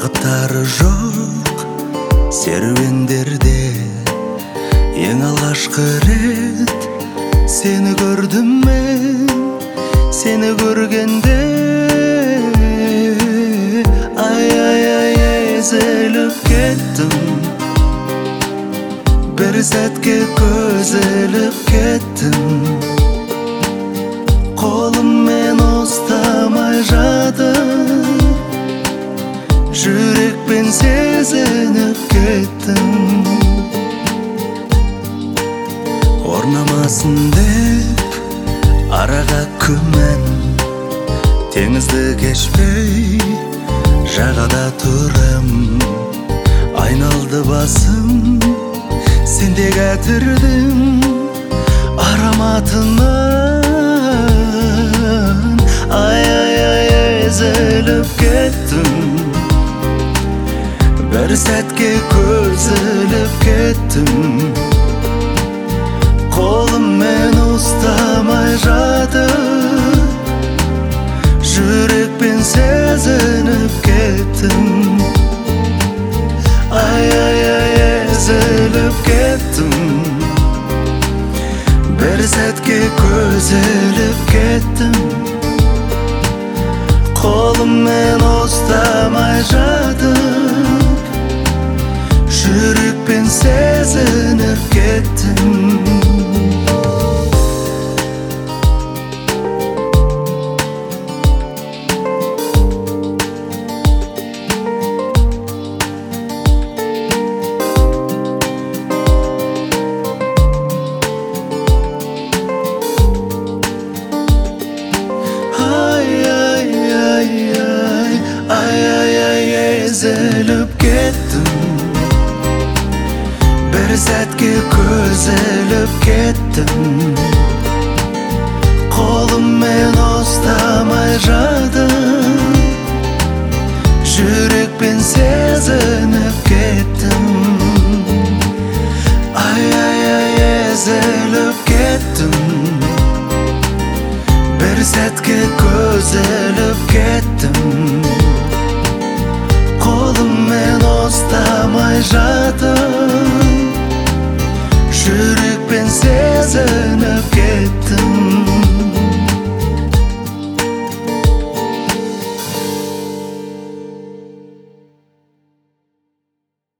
Багыттары жок серуендерде эң алгачкы рет сени көрдүм мен. Сени көргенде ай эзелип кеттим. Бир сәтке көзелип кеттим. Колуммен устамай жатып, жүрекпен сезініп кеттім. Орнамасын деп араға күмән, теңізді кешпей жағада турам. Айналды басым, сенде кәтірдің ароматынан. Ай езіліп кеттім. Бір сәтке көзіліп кеттім. Қолыммен ұстамай жатып, жүрекпен сезініп кеттім. Ай езіліп кеттім. Бір сәтке көзіліп кеттім. Қолыммен ұстамай жатып, жүрекпен сезініп кеттім. Ezilip kettim. Bir sәтке көзіліп кеттім. Қолыммен ұстамай жатып, жүрекпен сезініп кеттім. Ай ezilip кеттім. Bir сәтке көзіліп кеттім. Қолыммен ұстамай жатып, жүрекпен сезініп